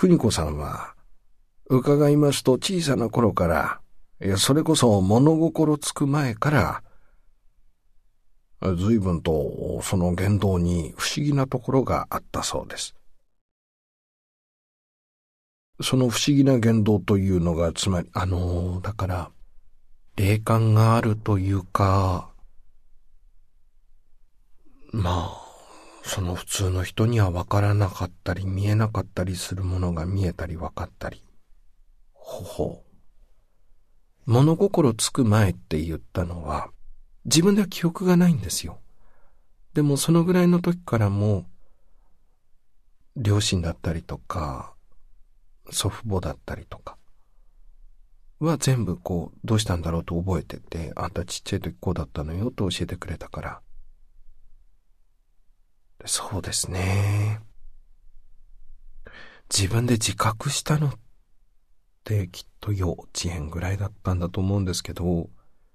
邦子さんは、伺いますと小さな頃から、それこそ物心つく前から、随分とその言動に不思議なところがあったそうです。その不思議な言動というのが、つまり、だから、霊感があるというか、その普通の人にはわからなかったり見えなかったりするものが見えたりわかったり。物心つく前って言ったのは、自分では記憶がないんですよ。でもそのぐらいの時からも、両親だったりとか、祖父母だったりとか、は全部どうしたんだろうと覚えてて、あんたちっちゃい時こうだったのよと教えてくれたから。そうですね。自分で自覚したのってきっと幼稚園ぐらいだったんだと思うんですけど、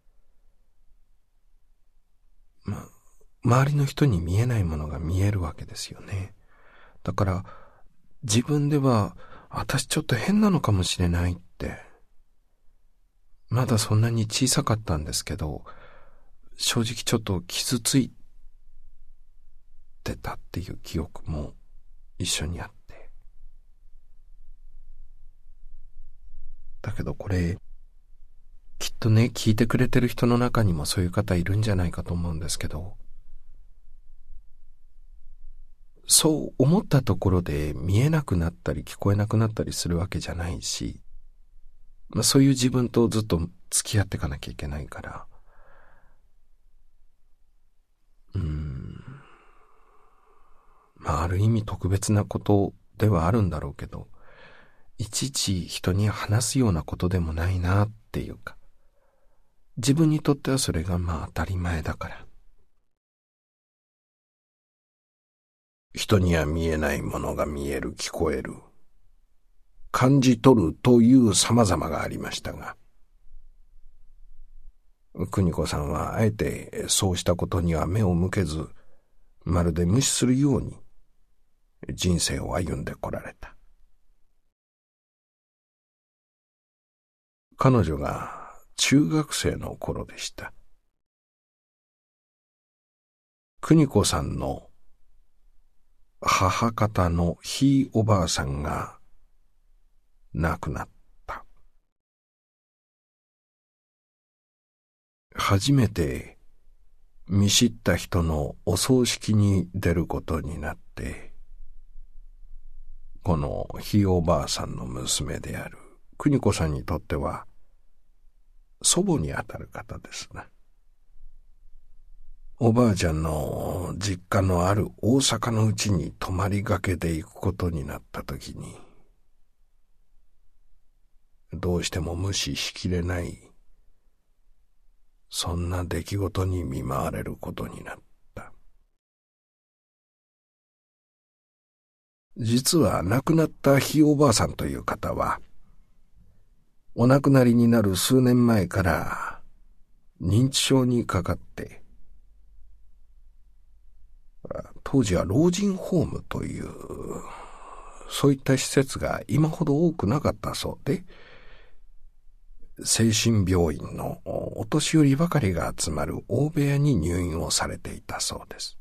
周りの人に見えないものが見えるわけですよね。だから自分では私ちょっと変なのかもしれないって、まだそんなに小さかったんですけど、正直ちょっと傷ついてたっていう記憶も一緒にあって。だけどこれ、きっとね、聞いてくれてる人の中にもそういう方いるんじゃないかと思うんですけど、そう思ったところで見えなくなったり聞こえなくなったりするわけじゃないし、そういう自分とずっと付き合っていかなきゃいけないから、ある意味特別なことではあるんだろうけど、いちいち人に話すようなことでもないなっていうか、自分にとってはそれが当たり前だから。人には見えないものが見える、聞こえる、感じ取るという様々がありましたが、邦子さんはあえてそうしたことには目を向けず、まるで無視するように人生を歩んでこられた。彼女が中学生の頃でした。邦子さんの母方のひいおばあさんが亡くなった。初めて見知った人のお葬式に出ることになって、このひいおばあさんの娘である邦子さんにとっては祖母にあたる方ですな。おばあちゃんの実家のある大阪のうちに泊まりがけで行くことになったときに、どうしても無視しきれない、そんな出来事に見舞われることになった。実は亡くなったひいおばあさんという方は、お亡くなりになる数年前から認知症にかかって、当時は老人ホームという、そういった施設が今ほど多くなかったそうで、精神病院のお年寄りばかりが集まる大部屋に入院をされていたそうです。